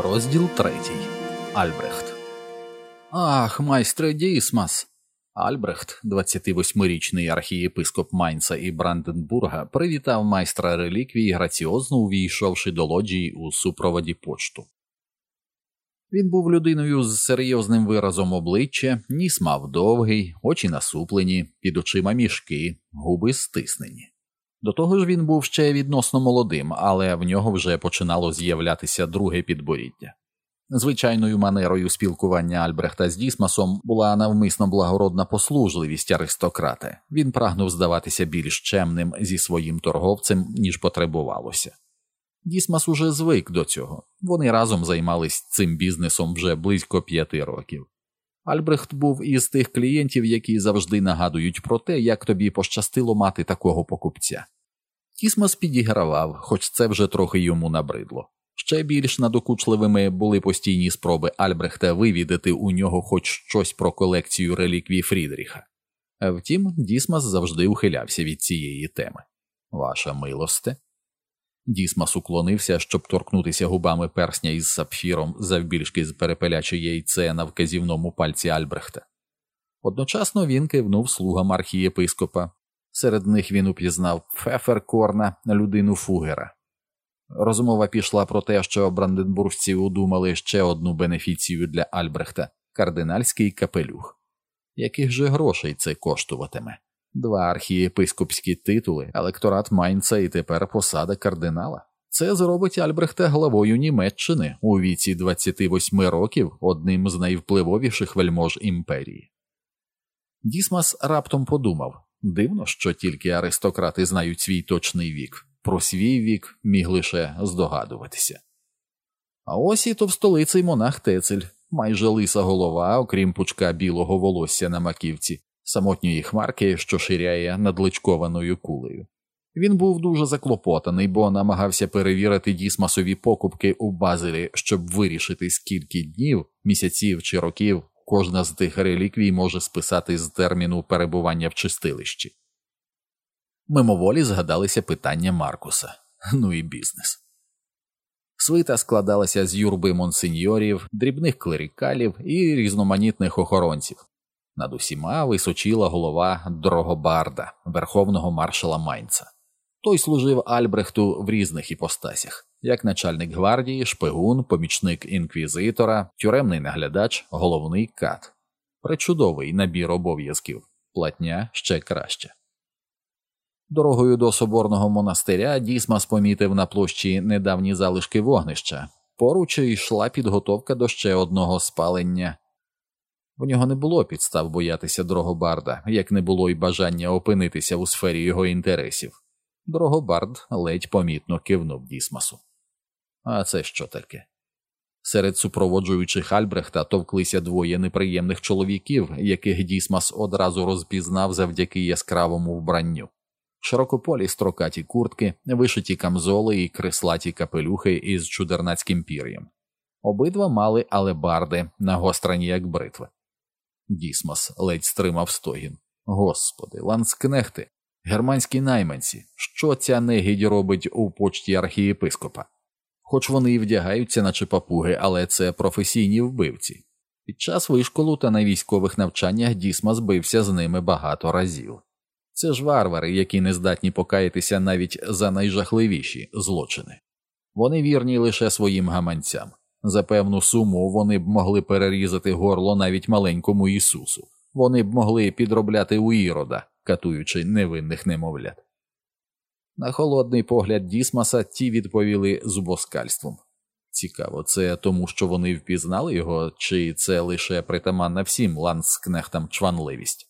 Розділ 3. Альбрехт. Ах, майстре Дісмас! Альбрехт, 28-річний архієпископ Майнца і Бранденбурга, привітав майстра реліквій, граціозно увійшовши до лоджії у супроводі почту. Він був людиною з серйозним виразом обличчя, ніс мав довгий, очі насуплені, під очима мішки, губи стиснені. До того ж він був ще відносно молодим, але в нього вже починало з'являтися друге підборіддя. Звичайною манерою спілкування Альбрехта з Дісмасом була навмисно благородна послужливість аристократа. Він прагнув здаватися більш чемним зі своїм торговцем, ніж потребувалося. Дісмас уже звик до цього. Вони разом займались цим бізнесом вже близько 5 років. Альбрехт був із тих клієнтів, які завжди нагадують про те, як тобі пощастило мати такого покупця. Дісмас підігравав, хоч це вже трохи йому набридло. Ще більш надокучливими були постійні спроби Альбрехта вивідати у нього хоч щось про колекцію реліквій Фрідріха. Втім, Дісмас завжди ухилявся від цієї теми. «Ваша милосте?» Дісмас уклонився, щоб торкнутися губами персня із сапфіром завбільшки з перепеляче яйце на вказівному пальці Альбрехта. Одночасно він кивнув слугам архієпископа. Серед них він упізнав Пфеферкорна, людину Фугера. Розмова пішла про те, що бранденбуржці удумали ще одну бенефіцію для Альбрехта – кардинальський капелюх. Яких же грошей це коштуватиме? 2 архієпископські титули, електорат Майнца і тепер посада кардинала. Це зробить Альбрехта главою Німеччини у віці 28 років, одним з найвпливовіших вельмож імперії. Дісмас раптом подумав, дивно, що тільки аристократи знають свій точний вік. Про свій вік міг лише здогадуватися. А ось і товстолиций монах Тецель, майже лиса голова, окрім пучка білого волосся на маківці, самотньої хмарки, що ширяє над личкованою кулею. Він був дуже заклопотаний, бо намагався перевірити Дісмасові покупки у Базелі, щоб вирішити, скільки днів, місяців чи років кожна з тих реліквій може списати з терміну перебування в чистилищі. Мимоволі згадалися питання Маркуса. Ну і бізнес. Свита складалася з юрби монсеньорів, дрібних клерікалів і різноманітних охоронців. Над усіма височіла голова Дрогобарда, верховного маршала Майнца. Той служив Альбрехту в різних іпостасях, як начальник гвардії, шпигун, помічник інквізитора, тюремний наглядач, головний кат. Пречудовий набір обов'язків, платня ще краще. Дорогою до соборного монастиря Дісмас помітив на площі недавні залишки вогнища. Поруч йшла підготовка до ще одного спалення. У нього не було підстав боятися Дрогобарда, як не було й бажання опинитися у сфері його інтересів. Дрогобард ледь помітно кивнув Дісмасу. А це що таке? Серед супроводжуючих Альбрехта товклися 2 неприємних чоловіків, яких Дісмас одразу розпізнав завдяки яскравому вбранню. Широкополі строкаті куртки, вишиті камзоли і креслаті капелюхи із чудернацьким пір'ям. Обидва мали алебарди, нагострені як бритви. Дісмас ледь стримав стогін. Господи, ланцкнехти, германські найманці, що ця негідь робить у почті архієпископа? Хоч вони і вдягаються наче папуги, але це професійні вбивці. Під час вишколу та на військових навчаннях Дісмас бився з ними багато разів. Це ж варвари, які не здатні покаятися навіть за найжахливіші злочини. Вони вірні лише своїм гаманцям. За певну суму вони б могли перерізати горло навіть маленькому Ісусу. Вони б могли підробляти у Ірода, катуючи невинних немовлят. На холодний погляд Дісмаса ті відповіли зубоскальством. Цікаво, це тому, що вони впізнали його, чи це лише притаманна всім ланцкнехтам чванливість?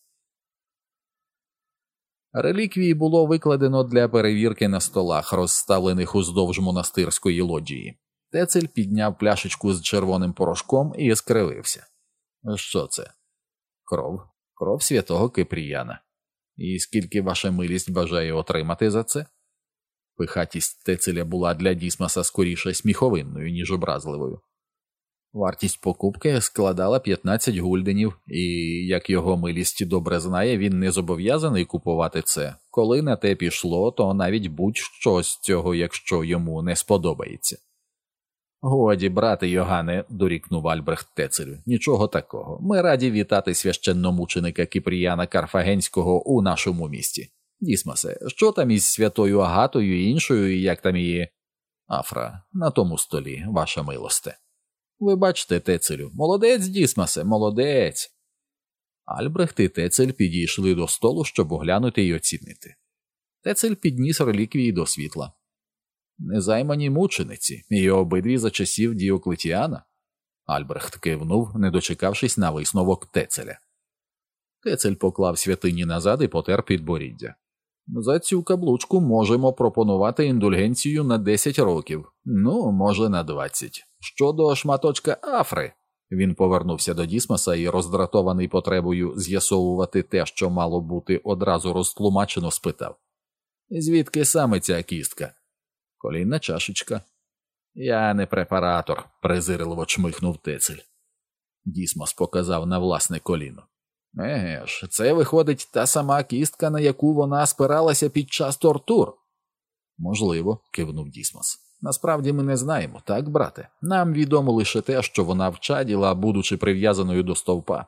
Реліквії було викладено для перевірки на столах, розставлених уздовж монастирської лоджії. Тецель підняв пляшечку з червоним порошком і скривився. Що це? Кров. Кров святого Кипріяна. І скільки ваша милість бажає отримати за це? Пихатість Тецеля була для Дісмаса скоріше сміховинною, ніж образливою. Вартість покупки складала 15 гульденів, і, як його милість добре знає, він не зобов'язаний купувати це. Коли на те пішло, то навіть будь-що з цього, якщо йому не сподобається. «Годі, брате Йогане», – дорікнув Альбрехт Тецелю, – «нічого такого. Ми раді вітати священномученика Кіпріяна Карфагенського у нашому місті. Дісмасе, що там із святою Агатою і іншою, як там її?» «Афра, на тому столі, ваша милосте». «Ви бачите, Тецелю, молодець, Дісмасе, молодець». Альбрехт і Тецель підійшли до столу, щоб оглянути й оцінити. Тецель підніс реліквії до світла. «Незаймані мучениці, і обидві за часів Діоклетіана?» Альбрехт кивнув, не дочекавшись на висновок Тецеля. Тецель поклав святині назад і потер підборіддя. «За цю каблучку можемо пропонувати індульгенцію на 10 років, ну, може, на 20. Щодо шматочка Афри...» Він повернувся до Дісмаса і, роздратований потребою з'ясовувати те, що мало бути одразу розтлумачено, спитав. «Звідки саме ця кістка?» «Колінна чашечка». «Я не препаратор», – презирливо чмихнув Тецель. Дісмас показав на власне коліно. «Еге ж, це виходить та сама кістка, на яку вона спиралася під час тортур». «Можливо», – кивнув Дісмас. «Насправді ми не знаємо, так, брате? Нам відомо лише те, що вона вчаділа, будучи прив'язаною до стовпа».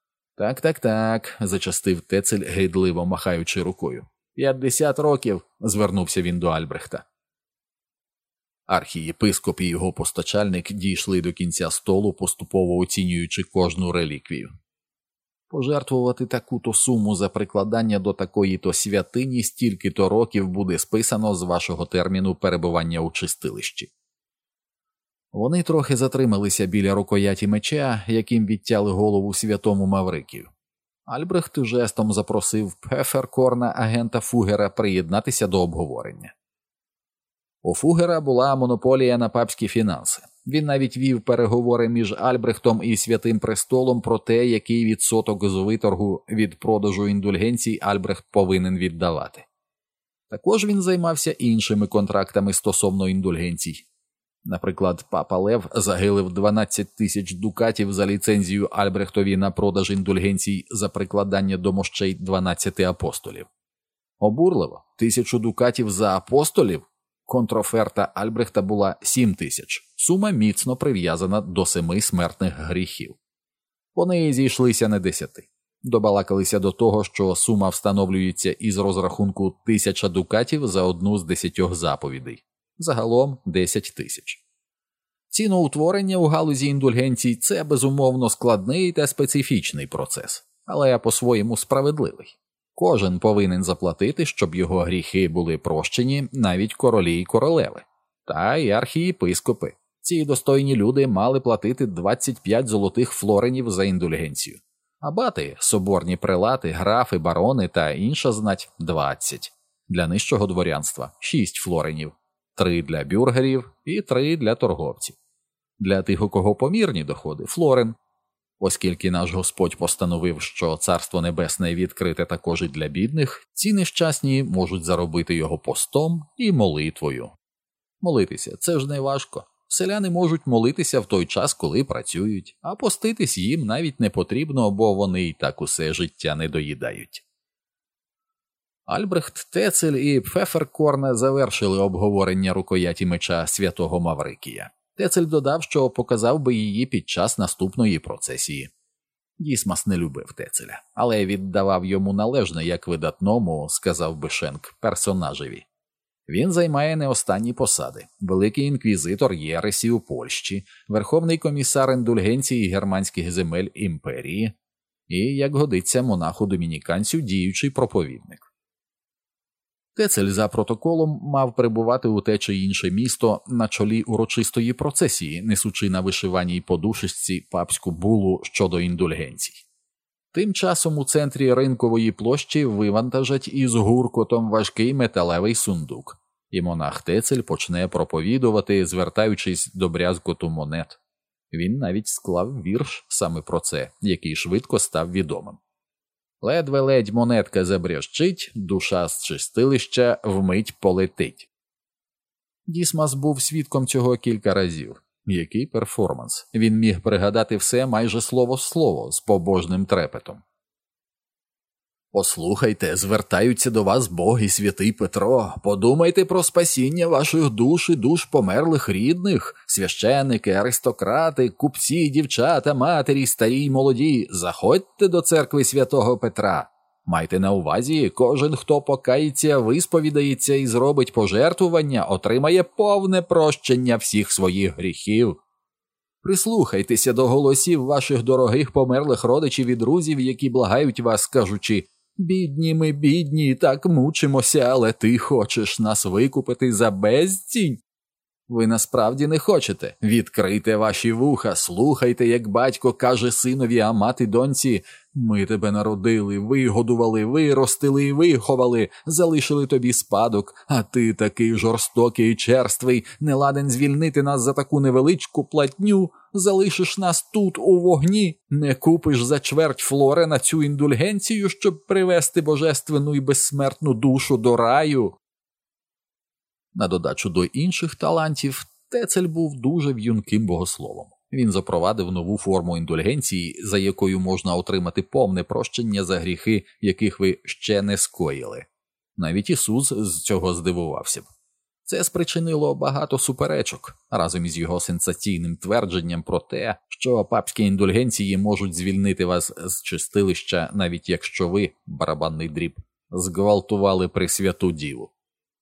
«Так», – зачастив Тецель, гидливо махаючи рукою. 50 років», – звернувся він до Альбрехта. Архієпископ і його постачальник дійшли до кінця столу, поступово оцінюючи кожну реліквію. «Пожертвувати таку-то суму за прикладання до такої-то святині стільки-то років буде списано з вашого терміну перебування у чистилищі». Вони трохи затрималися біля рукояті меча, яким відтяли голову святому Маврикію. Альбрехт жестом запросив Пфеферкорна, агента Фугера, приєднатися до обговорення. У Фугера була монополія на папські фінанси. Він навіть вів переговори між Альбрехтом і Святим Престолом про те, який відсоток з виторгу від продажу індульгенцій Альбрехт повинен віддавати. Також він займався іншими контрактами стосовно індульгенцій. Наприклад, папа Лев загилив 12 тисяч дукатів за ліцензію Альбрехтові на продаж індульгенцій за прикладання до мощей 12 апостолів. Обурливо, 1000 дукатів за апостолів? Контроферта Альбрехта була 7 тисяч. Сума міцно прив'язана до 7 смертних гріхів. Вони зійшлися на 10. Добалакалися до того, що сума встановлюється із розрахунку 1000 дукатів за одну з 10 заповідей. Загалом 10 тисяч. Ціноутворення у галузі індульгенцій – це, безумовно, складний та специфічний процес, але по-своєму справедливий. Кожен повинен заплатити, щоб його гріхи були прощені, навіть королі й королеви. Та й архієпископи. Ці достойні люди мали платити 25 золотих флоренів за індульгенцію. Абати, соборні прелати, графи, барони та інша знать – 20. Для нижчого дворянства – 6 флоренів. 3 для бюргерів і 3 для торговців. Для тих, у кого помірні доходи – флорен. Оскільки наш Господь постановив, що Царство Небесне відкрите також і для бідних, ці нещасні можуть заробити його постом і молитвою. Молитися – це ж не важко. Селяни можуть молитися в той час, коли працюють, а поститись їм навіть не потрібно, бо вони і так усе життя не доїдають. Альбрехт Тецель і Пфеферкорн завершили обговорення рукояті меча святого Маврикія. Тецель додав, що показав би її під час наступної процесії. Дісмас не любив Тецеля, але віддавав йому належне як видатному, сказав би Шенк, персонажеві. Він займає не останні посади – великий інквізитор єресі у Польщі, верховний комісар індульгенції германських земель імперії і, як годиться монаху-домініканцю, діючий проповідник. Тецель за протоколом мав прибувати у те чи інше місто на чолі урочистої процесії, несучи на вишиваній подушечці папську булу щодо індульгенцій. Тим часом у центрі ринкової площі вивантажать із гуркотом важкий металевий сундук, і монах Тецель почне проповідувати, звертаючись до брязкоту монет. Він навіть склав вірш саме про це, який швидко став відомим. Ледве-ледь монетка забрящить, душа з чистилища вмить полетить. Дісмас був свідком цього кілька разів. Який перформанс. Він міг пригадати все майже слово в слово, з побожним трепетом. Послухайте, звертаються до вас Бог і святий Петро. Подумайте про спасіння ваших душ і душ померлих рідних. Священники, аристократи, купці, дівчата, матері, старі й молоді. Заходьте до церкви святого Петра. Майте на увазі, кожен, хто покається, висповідається і зробить пожертвування, отримає повне прощення всіх своїх гріхів. Прислухайтеся до голосів ваших дорогих померлих родичів і друзів, які благають вас, кажучи: «Бідні ми, бідні, так мучимося, але ти хочеш нас викупити за безцінь». Ви насправді не хочете. Відкрийте ваші вуха, слухайте, як батько каже синові, а мати доньці: «Ми тебе народили, вигодували, виростили і виховали, залишили тобі спадок, а ти такий жорстокий і черствий, не ладен звільнити нас за таку невеличку платню, залишиш нас тут у вогні, не купиш за чверть флори на цю індульгенцію, щоб привести божественну і безсмертну душу до раю». На додачу до інших талантів, Тецель був дуже в'юнким богословом. Він запровадив нову форму індульгенції, за якою можна отримати повне прощення за гріхи, яких ви ще не скоїли. Навіть Ісус з цього здивувався б. Це спричинило багато суперечок, разом із його сенсаційним твердженням про те, що папські індульгенції можуть звільнити вас з чистилища, навіть якщо ви, барабанний дріб, зґвалтували Пресвяту Діву.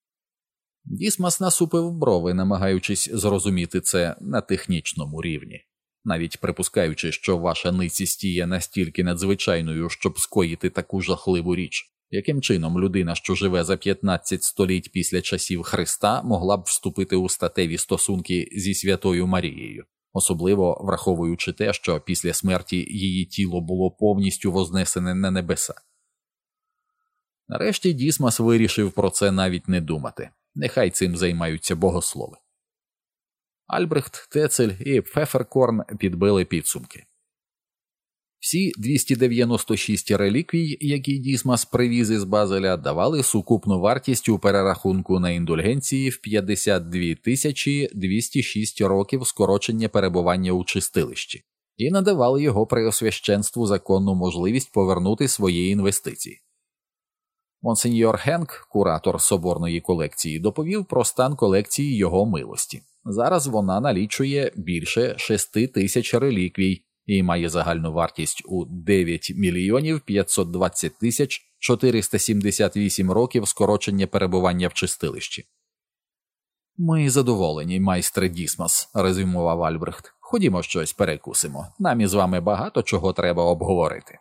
Дісмас насупив брови, намагаючись зрозуміти це на технічному рівні. Навіть припускаючи, що ваша ницість є настільки надзвичайною, щоб скоїти таку жахливу річ, яким чином людина, що живе за 15 століть після часів Христа, могла б вступити у статеві стосунки зі Святою Марією, особливо враховуючи те, що після смерті її тіло було повністю вознесене на небеса. Нарешті Дісмас вирішив про це навіть не думати. Нехай цим займаються богослови. Альбрехт, Тецель і Пфеферкорн підбили підсумки. Всі 296 реліквій, які Дісмас привіз із Базеля, давали сукупну вартість у перерахунку на індульгенції в 52 206 років скорочення перебування у чистилищі і надавали його преосвященству законну можливість повернути свої інвестиції. Монсеньор Хенк, куратор соборної колекції, доповів про стан колекції його милості. Зараз вона налічує більше 6 тисяч реліквій і має загальну вартість у 9 мільйонів 520 тисяч 478 років скорочення перебування в чистилищі. «Ми задоволені, майстре Дісмас», – резюмував Альбрехт. «Ходімо щось перекусимо. Нам із вами багато чого треба обговорити».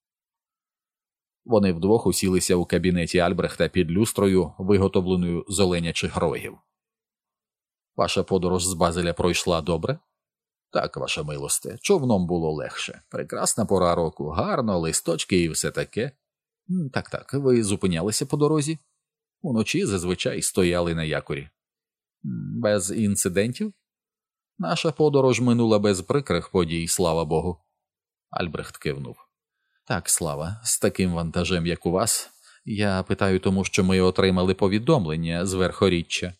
Вони вдвох усілися у кабінеті Альбрехта під люстрою, виготовленою з оленячих рогів. «Ваша подорож з Базеля пройшла добре?» «Так, ваша милосте, човном було легше. Прекрасна пора року, гарно, листочки і все таке». «Так, ви зупинялися по дорозі?» «Уночі зазвичай стояли на якорі». «Без інцидентів?» «Наша подорож минула без прикрих подій, слава Богу». Альбрехт кивнув. «Так, Слава, з таким вантажем, як у вас. Я питаю тому, що ми отримали повідомлення з Верхоріччя».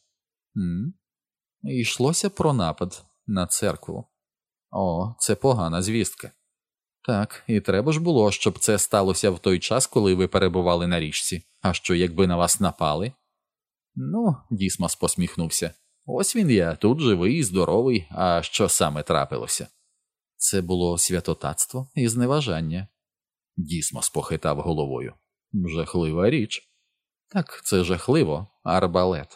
«Йшлося про напад на церкву». «О, це погана звістка». «Так, і треба ж було, щоб це сталося в той час, коли ви перебували на річці. А що, якби на вас напали?» «Ну», – Дісмас посміхнувся, – «ось він я, тут живий і здоровий, а що саме трапилося?» «Це було святотатство і зневажання». Дісмас похитав головою. «Жахлива річ». «Так, це жахливо, арбалет».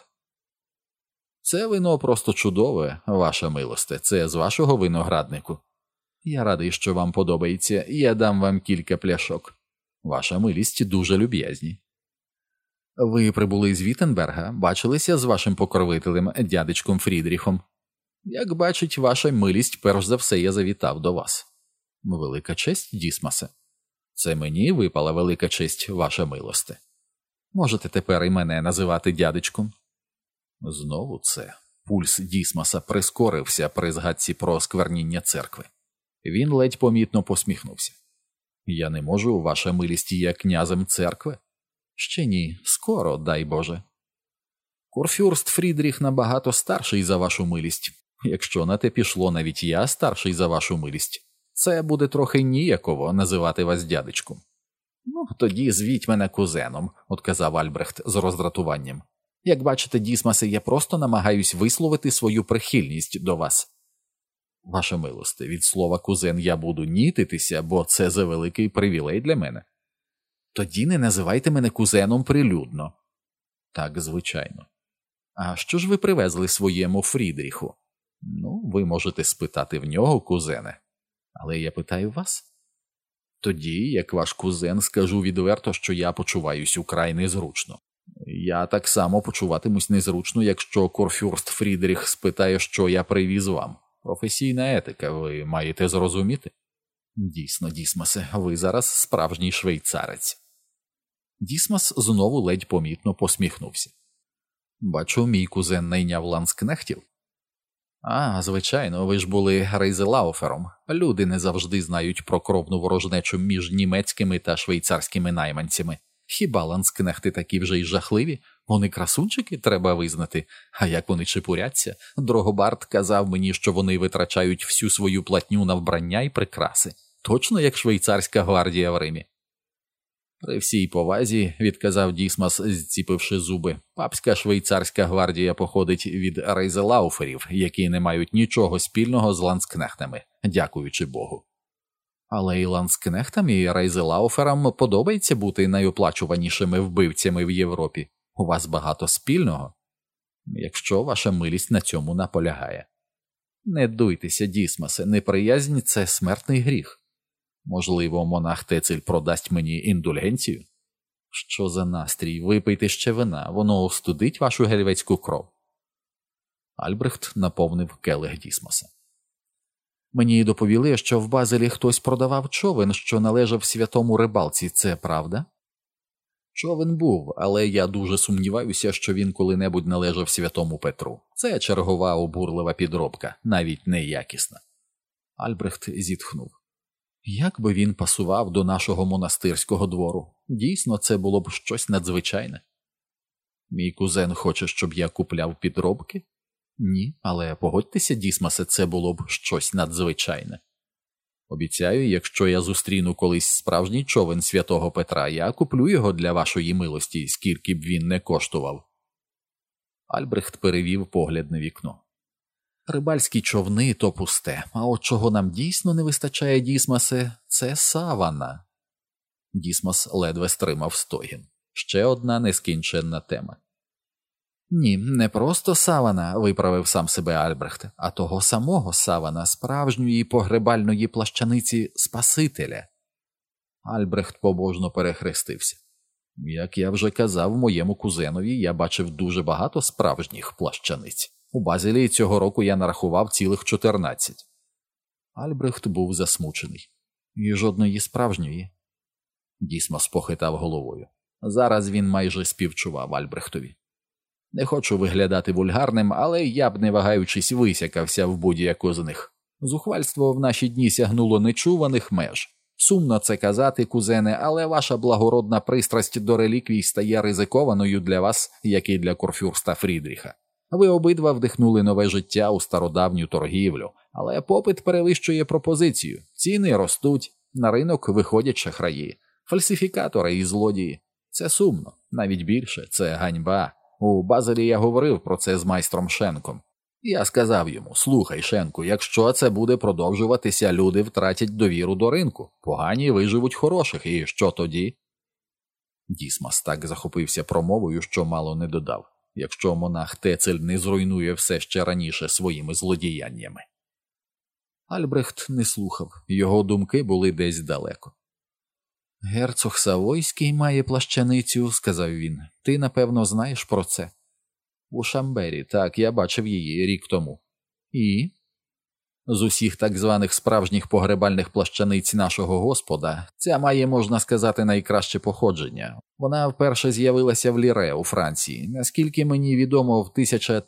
«Це вино просто чудове, ваша милосте, це з вашого винограднику». «Я радий, що вам подобається, я дам вам кілька пляшок». «Ваша милість дуже люб'язні». «Ви прибули з Віттенберга, бачилися з вашим покровителем, дядечком Фрідріхом?» «Як бачить ваша милість, перш за все я завітав до вас». «Велика честь, Дісмасе». «Це мені випала велика честь, ваша милосте». «Можете тепер і мене називати дядечком?» Знову це. Пульс Дісмаса прискорився при згадці про оскверніння церкви. Він ледь помітно посміхнувся. «Я не можу, ваша милість, є князем церкви?» «Ще ні, скоро, дай Боже». «Курфюрст Фрідріх набагато старший за вашу милість. Якщо на те пішло, навіть я старший за вашу милість. Це буде трохи ніяково називати вас дядечком». Тоді звіть мене кузеном, – отказав Альбрехт з роздратуванням. Як бачите, Дісмасе, я просто намагаюсь висловити свою прихильність до вас. Ваша милосте, від слова кузен я буду нітитися, бо це завеликий привілей для мене. Тоді не називайте мене кузеном прилюдно. Так, звичайно. А що ж ви привезли своєму Фрідріху? Ну, ви можете спитати в нього, кузене. Але я питаю вас. Тоді, як ваш кузен, скажу відверто, що я почуваюсь украй незручно. Я так само почуватимусь незручно, якщо Курфюрст Фрідріх спитає, що я привіз вам. Професійна етика, ви маєте зрозуміти? Дійсно, Дісмасе, ви зараз справжній швейцарець. Дісмас знову ледь помітно посміхнувся. Бачу, мій кузен найняв ланскнехтів. А, звичайно, ви ж були рейзелауфером. Люди не завжди знають про кровну ворожнечу між німецькими та швейцарськими найманцями. Хіба ланскнехти такі вже й жахливі? Вони красунчики, треба визнати. А як вони чепуряться? Дрогобард казав мені, що вони витрачають всю свою платню на вбрання і прикраси. Точно як швейцарська гвардія в Римі. При всій повазі, відказав Дісмас, зціпивши зуби, папська швейцарська гвардія походить від рейзелауферів, які не мають нічого спільного з ланскнехтами, дякуючи Богу. Але і ланскнехтам, і рейзелауферам подобається бути найоплачуванішими вбивцями в Європі. У вас багато спільного, якщо ваша милість на цьому наполягає. Не дуйтеся, Дісмасе, неприязнь – це смертний гріх. Можливо, монах Тецель продасть мені індульгенцію? Що за настрій? Випийте ще вина, воно остудить вашу гельветську кров. Альбрехт наповнив келих Дісмаса. Мені доповіли, що в Базелі хтось продавав човен, що належав святому рибалці, це правда? Човен був, але я дуже сумніваюся, що він коли-небудь належав святому Петру. Це чергова обурлива підробка, навіть неякісна. Альбрехт зітхнув. Як би він пасував до нашого монастирського двору? Дійсно, це було б щось надзвичайне. Мій кузен хоче, щоб я купляв підробки? Ні, але погодьтеся, Дісмасе, це було б щось надзвичайне. Обіцяю, якщо я зустріну колись справжній човен святого Петра, я куплю його для вашої милості, скільки б він не коштував. Альбрехт перевів погляд на вікно. Рибальські човни – то пусте, а от чого нам дійсно не вистачає, Дісмасе, це савана. Дісмас ледве стримав стогін. Ще одна нескінченна тема. Ні, не просто савана, виправив сам себе Альбрехт, а того самого савана, справжньої погребальної плащаниці Спасителя. Альбрехт побожно перехрестився. Як я вже казав моєму кузенові, я бачив дуже багато справжніх плащаниць. У Базелі цього року я нарахував цілих 14. Альбрехт був засмучений. І жодної справжньої. Дісмас похитав головою. Зараз він майже співчував Альбрехтові. Не хочу виглядати вульгарним, але я б, не вагаючись, висякався в будь-яку з них. Зухвальство в наші дні сягнуло нечуваних меж. Сумно це казати, кузене, але ваша благородна пристрасть до реліквій стає ризикованою для вас, як і для Курфюрста Фрідріха. Ви обидва вдихнули нове життя у стародавню торгівлю, але попит перевищує пропозицію, ціни ростуть, на ринок виходять шахраї, фальсифікатори і злодії. Це сумно, навіть більше, це ганьба. У Базелі я говорив про це з майстром Шенком. Я сказав йому, слухай, Шенку, якщо це буде продовжуватися, люди втратять довіру до ринку, погані виживуть хороших, і що тоді? Дісмас так захопився промовою, що мало не додав, якщо монах Тецель не зруйнує все ще раніше своїми злодіяннями. Альбрехт не слухав, його думки були десь далеко. «Герцог Савойський має плащаницю», – сказав він. «Ти, напевно, знаєш про це?» «У Шамбері, так, я бачив її рік тому». «І?» «З усіх так званих справжніх погребальних плащаниць нашого Господа, ця має, можна сказати, найкраще походження. Вона вперше з'явилася в Ліре у Франції, наскільки мені відомо, в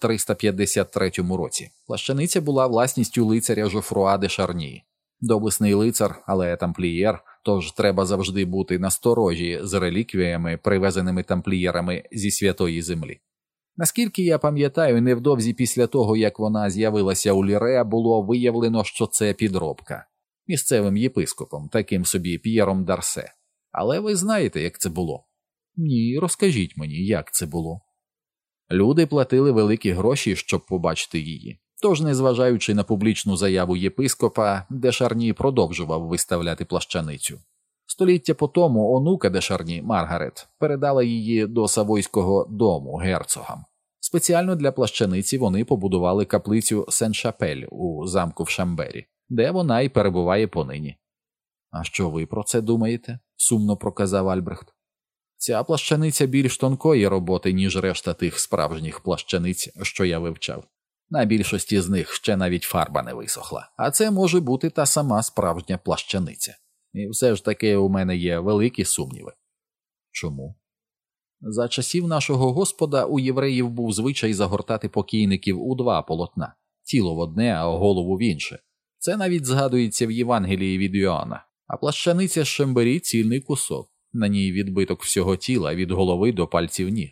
1353 році. Плащаниця була власністю лицаря Жофруа де Шарні. Доблесний лицар, але тамплієр, тож треба завжди бути насторожі з реліквіями, привезеними тамплієрами зі Святої Землі. Наскільки я пам'ятаю, невдовзі після того, як вона з'явилася у Ліре, було виявлено, що це підробка. Місцевим єпископом, таким собі П'єром Дарсе. Але ви знаєте, як це було? Ні, розкажіть мені, як це було. Люди платили великі гроші, щоб побачити її. Тож, незважаючи на публічну заяву єпископа, де Шарні продовжував виставляти плащаницю. Століття по тому онука де Шарні, Маргарет, передала її до Савойського дому герцогам. Спеціально для плащаниці вони побудували каплицю Сен-Шапель у замку в Шамбері, де вона й перебуває понині. «А що ви про це думаєте?» – сумно проказав Альбрехт. «Ця плащаниця більш тонкої роботи, ніж решта тих справжніх плащаниць, що я вивчав. На більшості з них ще навіть фарба не висохла, а це може бути та сама справжня плащаниця. І все ж таки у мене є великі сумніви». «Чому?» «За часів нашого Господа у євреїв був звичай загортати покійників у два полотна, тіло в одне, а голову в інше. Це навіть згадується в Євангелії від Йоанна. А плащаниця з Шамбері – цільний кусок. На ній відбиток всього тіла від голови до пальців ніг».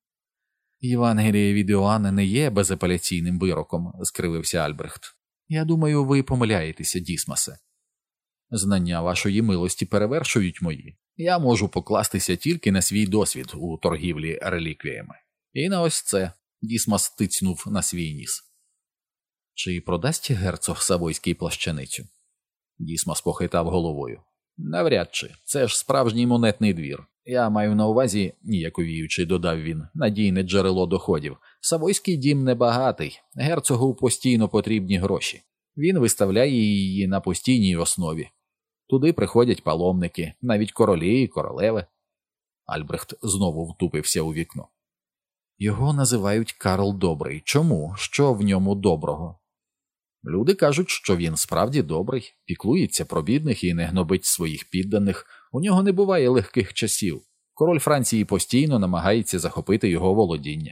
«Євангеліє від Йоанна не є безапеляційним вироком», – скривився Альбрехт. «Я думаю, ви помиляєтеся, Дісмасе. Знання вашої милості перевершують мої. Я можу покластися тільки на свій досвід у торгівлі реліквіями. І на ось це», – Дісмас тицьнув на свій ніс. «Чи продасть герцог Савойський плащаницю?» Дісмас похитав головою. «Навряд чи. Це ж справжній монетний двір. Я маю на увазі, ніяковіючи, додав він, надійне джерело доходів. Савойський дім небагатий, герцогу постійно потрібні гроші. Він виставляє її на постійній основі. Туди приходять паломники, навіть королі і королеви». Альбрехт знову втупився у вікно. «Його називають Карл Добрий. Чому? Що в ньому доброго?» «Люди кажуть, що він справді добрий, піклується про бідних і не гнобить своїх підданих. У нього не буває легких часів. Король Франції постійно намагається захопити його володіння».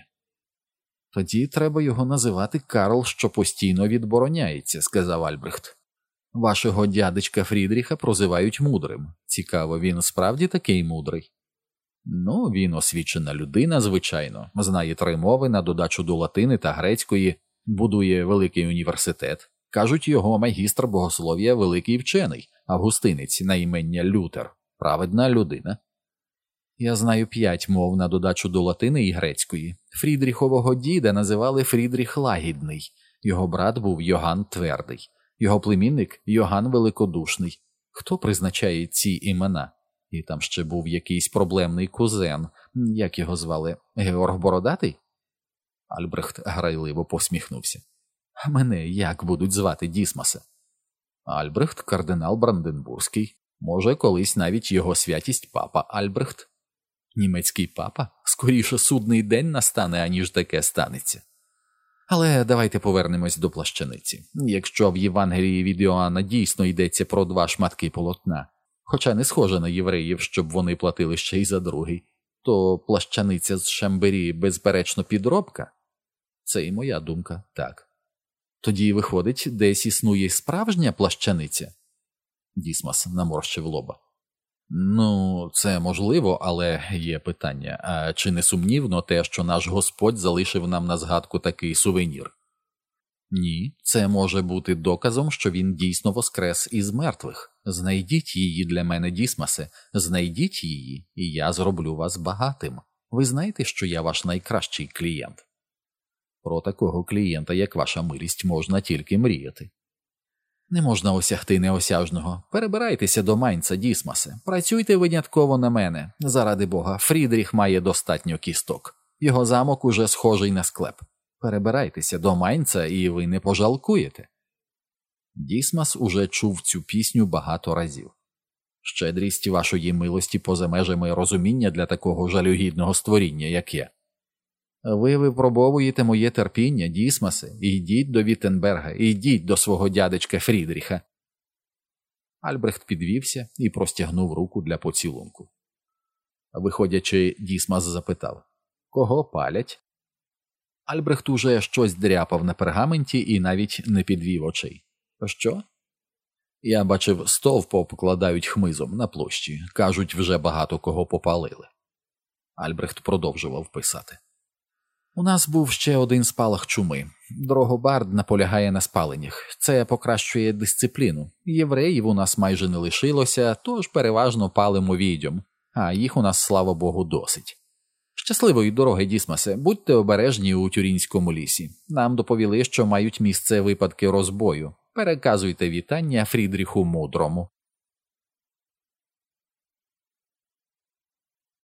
«Тоді треба його називати Карл, що постійно відбороняється», – сказав Альбрехт. «Вашого дядечка Фрідріха прозивають мудрим. Цікаво, він справді такий мудрий?» «Ну, він освічена людина, звичайно, знає 3 мови на додачу до латини та грецької, будує великий університет. Кажуть, його магістр богослов'я великий вчений, августинець на імення Лютер. Праведна людина». «Я знаю 5 мов на додачу до латини і грецької. Фрідріхового діда називали Фрідріх Лагідний, його брат був Йоган Твердий, його племінник Йоган Великодушний. Хто призначає ці імена? І там ще був якийсь проблемний кузен, як його звали, Георг Бородатий?» Альбрехт грайливо посміхнувся. «А мене як будуть звати, Дісмасе?» «Альбрехт, кардинал Бранденбурзький. Може, колись навіть його святість папа Альбрехт». «Німецький папа? Скоріше судний день настане, аніж таке станеться». Але давайте повернемось до плащаниці. Якщо в Євангелії від Йоанна дійсно йдеться про 2 шматки полотна, хоча не схоже на євреїв, щоб вони платили ще й за другий, то плащаниця з Шамбері безперечно підробка? Це і моя думка, так. Тоді, виходить, десь існує справжня плащаниця? Дісмас наморщив лоба. Ну, це можливо, але є питання. А чи не сумнівно те, що наш Господь залишив нам на згадку такий сувенір? Ні, це може бути доказом, що він дійсно воскрес із мертвих. Знайдіть її для мене, Дісмасе, знайдіть її, і я зроблю вас багатим. Ви знаєте, що я ваш найкращий клієнт? Про такого клієнта, як ваша милість, можна тільки мріяти. Не можна осягти неосяжного. Перебирайтеся до Майнца, Дісмасе. Працюйте винятково на мене. Заради Бога, Фрідріх має достатньо кісток. Його замок уже схожий на склеп. Перебирайтеся до Майнца, і ви не пожалкуєте. Дісмас уже чув цю пісню багато разів. Щедрість вашої милості поза межами розуміння для такого жалюгідного створіння, як я. Ви випробовуєте моє терпіння, Дісмасе, ідіть до Віттенберга, ідіть до свого дядечка Фрідріха. Альбрехт підвівся і простягнув руку для поцілунку. Виходячи, Дісмас запитав: «Кого палять?» Альбрехт уже щось дряпав на пергаменті і навіть не підвів очей. «Що?» «Я бачив, стовп покладають хмизом на площі. Кажуть, вже багато кого попалили». Альбрехт продовжував писати. У нас був ще один спалах чуми. Дрогобард наполягає на спаленнях. Це покращує дисципліну. Євреїв у нас майже не лишилося, тож переважно палимо відьом. А їх у нас, слава Богу, досить. Щасливої дороги, Дісмасе, будьте обережні у Тюрінському лісі. Нам доповіли, що мають місце випадки розбою. Переказуйте вітання Фрідріху Мудрому.